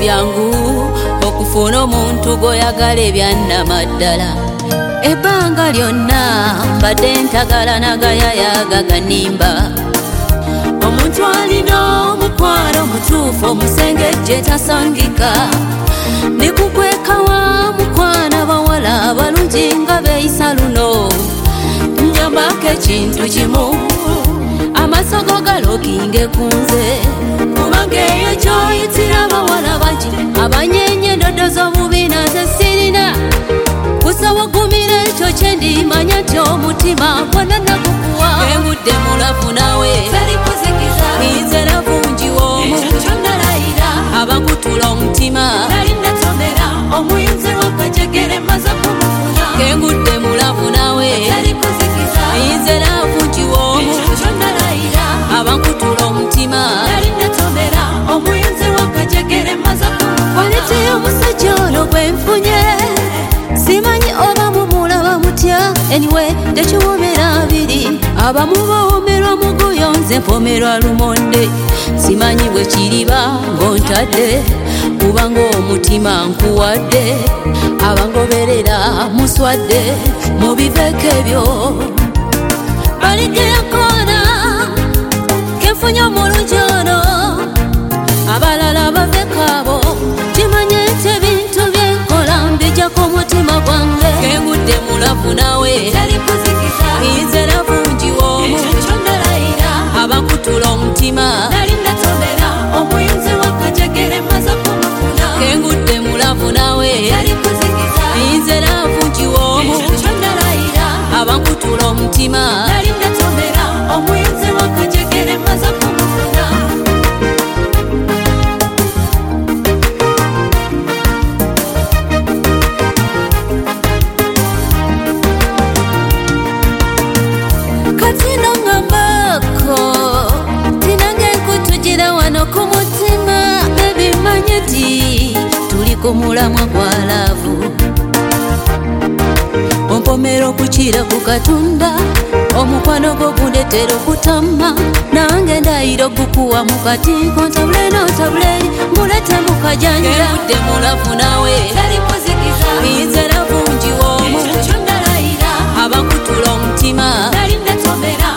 byangu okufuna omuntu goyagala ebyannamaddala. Ebbanga lyonna mbadde ntagala nagayayaga ganimba. Omuntu alina omukwano mutuufu omusengejje tasangika. Nikukwekawa mukwana bawala abalungi nga beeyisa luno. Nyambako ekintu kimu amasogo galokinge kunze, kubanga eyo kyoyitira abawala bangi abanyenye endoddo z'obubi naze sirina. Kusaba gumira ekyo kyendimanya nti omutima gwonna nagukuwa. Engudde mulafu nawe nze navungiwa omu abakutula omutima omuyinzi wakajegere maze kumufuna. Engudde mulafu nawe nze navungiwa omu abakutula omutima omuyinzi wakajegere maze kumufuna. Walete omusajja ono gwenfunye simanyi oba mumulaba mutya. Anyway tekiwomera abiri abamu bawomerwa muguyo nze mpomerwa lumonde. Simanyi bwe kiriba ng'ontadde kubanga omutima nkuwadde. Abangoberera muswadde mu biveeko ebyo. Baligera koona kenfunye omulungi ono abalala bavekaabo. Kimanye nti ebintu byenkola mbijjako omutima gwange. Engudde mulafu nawe nze navungiwa omu abakutula omutima omuyinzi wakajegere maze kumufuna. Engudde mulafu nawe nze navungiwa omu abakutula omutima omuyinzi wakajegere maze kumufuna. Tuli ku mulamwa gwa laavu ompomera okukira ku Katonda. Omukwano gwo gundetera okutama nange ndayira okukuwa mu katiiko. Ntabule n'otabuleri mulete mu kajanja. Engudde mulafu nawe nze navungiwa omu abakutula omutima